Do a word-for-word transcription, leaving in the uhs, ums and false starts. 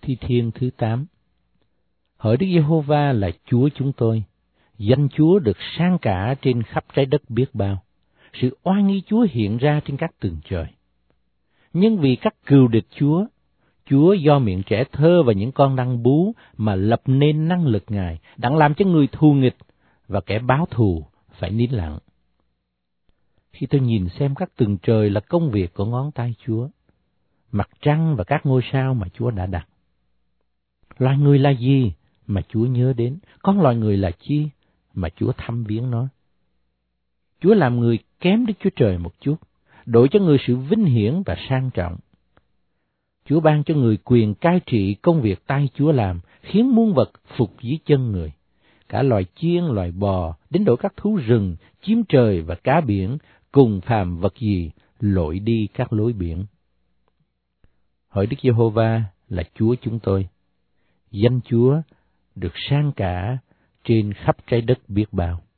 Thi Thiên thứ tám. Hỡi Đức Giê-hô-va là Chúa chúng tôi, danh Chúa được sang cả trên khắp trái đất biết bao, sự oai nghi Chúa hiện ra trên các tầng trời. Nhưng vì các cừu địch Chúa, Chúa do miệng trẻ thơ và những con răng bú mà lập nên năng lực Ngài, đặng làm cho người thù nghịch và kẻ báo thù phải nín lặng. Khi tôi nhìn xem các tầng trời là công việc của ngón tay Chúa, mặt trăng và các ngôi sao mà Chúa đã đặt. Loài người là gì mà Chúa nhớ đến? Con loài người là chi mà Chúa thăm viếng nó? Chúa làm người kém Đức Chúa Trời một chút, đổi cho người sự vinh hiển và sang trọng. Chúa ban cho người quyền cai trị công việc tay Chúa làm, khiến muôn vật phục dưới chân người. Cả loài chiên, loài bò, đến độ các thú rừng, chim trời và cá biển, cùng phàm vật gì, lội đi các lối biển. Hỡi Đức Giê-hô-va là Chúa chúng tôi, danh Chúa được sang cả trên khắp trái đất biết bao.